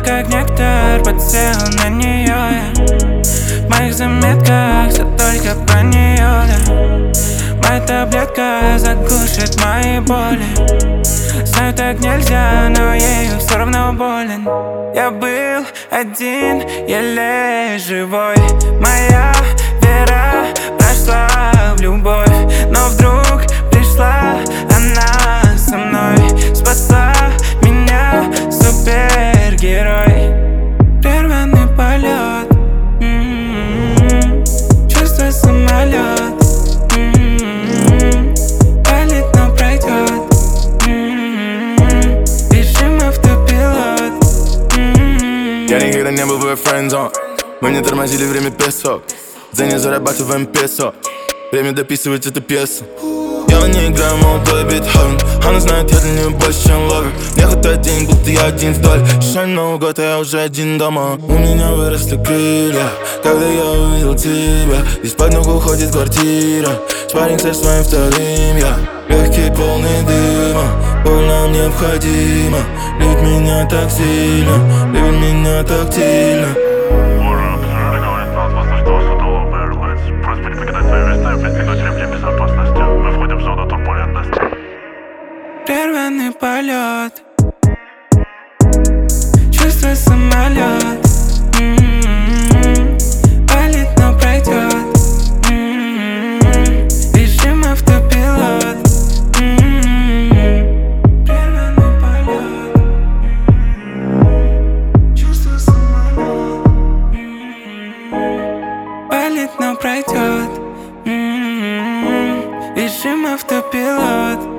как нектар, подсел на нее я. В моих заметках все только про нее, да. Моя таблетка заглушит мои боли. Знаю, так нельзя, но ею все равно болен. Я был один, еле живой. Моя вера прошла в любовь, но вдруг пришла она со мной. Спасла меня супергерой. Прерванный полет, чувство самолет. Палит, но пройдет. Режим автопилот. Я никогда не был в ее френдзон. Мы не тормозили время песок. За не зарабатываем песо. Время дописывать эту пьесу. Я в ней играю молодой Бетховен. Она знает, я для нее больше, чем ловер. Мне хватает денег, будто я один вдоль. Шань Новый год, а я уже один дома. У меня выросли крылья, когда я увидел тебя. Из-под ног уходит квартира. Спарринг со своим вторым я. Легкий, полный дыма. Боль нам необходима. Любит меня так сильно, любит меня так сильно. Прерванный полет, чувство самолет. Палит, но пройдет. Режим автопилот. Прерванный полет, чувство самолет. Палит, но пройдет. Режим автопилот.